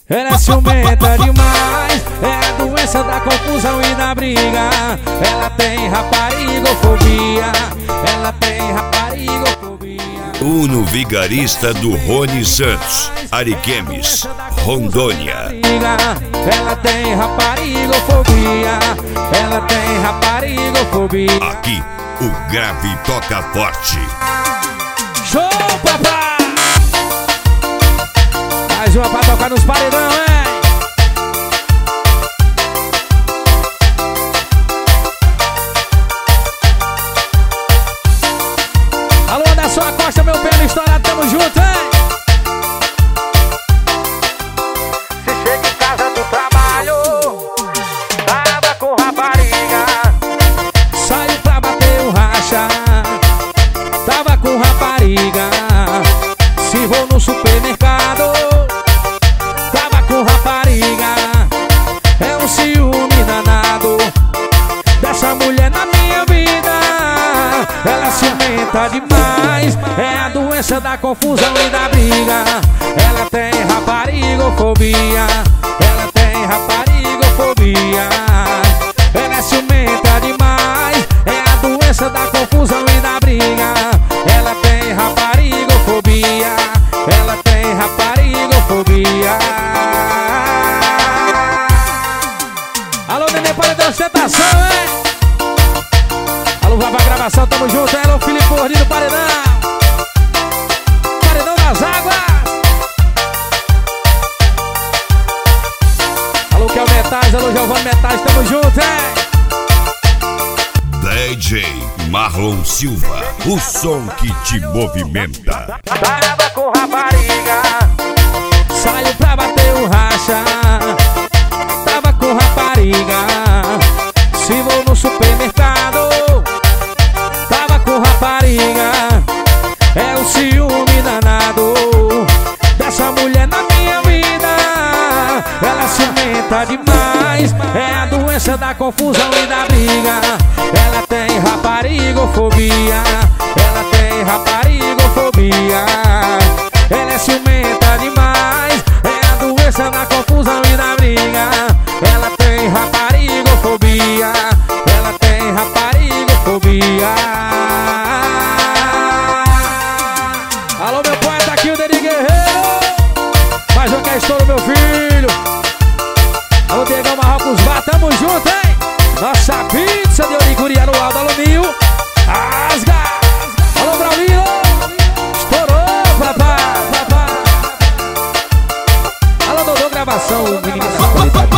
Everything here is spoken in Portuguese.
Ela é ciumenta demais, é a doença da confusão e da briga. Ela tem raparigofobia, ela tem raparigofobia. Uno Vigarista do Rony Santos, Ariquemes, Rondônia. Ela tem raparigofobia, ela tem raparigofobia. Aqui, o grave toca forte. Show, papai! Mais uma pra tocar nos paredão, hein? Alô, Anderson Acosta, meu pé estourado, tamo junto, hein? Se chega em casa do trabalho, tava com rapariga, saiu pra bater um racha, tava com rapariga. Se vou no supermercado, tava com rapariga. É um ciúme danado dessa mulher na minha vida. Ela ciumenta demais, é a doença da confusão e da briga. Ela tem raparigofobia, ela tem raparigofobia. Ela é ciumenta demais, é a doença da confusão e da briga. Ela tem raparigofobia, ela tem raparigofobia. Alô, neném, para de ostentação, hein? Alô, vai pra gravação, tamo junto, hein? Alô, Felipe Gordinho do Paredão, Paredão das Águas. Alô, Kel Metais, alô, Giovanni Metais, tamo junto, hein? DJ Marlon Silva, o som que te movimenta. Tava com rapariga, saiu pra bater um racha. Tava com rapariga, se vou no supermercado, tava com rapariga. É um ciúme danado dessa mulher na minha vida. Ela ciumenta demais, é a doença da confusão e da briga. Ela tem raparigofobia, ela tem raparigofobia. Ela é ciumenta demais, é a doença da confusão e da briga. Ela tem raparigofobia, ela tem raparigofobia. Alô, meu poeta aqui, o Deni Guerreiro. Mais um que é estouro, meu filho. Alô, Diegão Marrocos, vá, tamo junto, hein? Nossa pizza de Oricuri no alto, alô, Nil. Asga! Alô, Braulino. Estourou, papai. Alô, Dodô, gravação, menino da qualidade.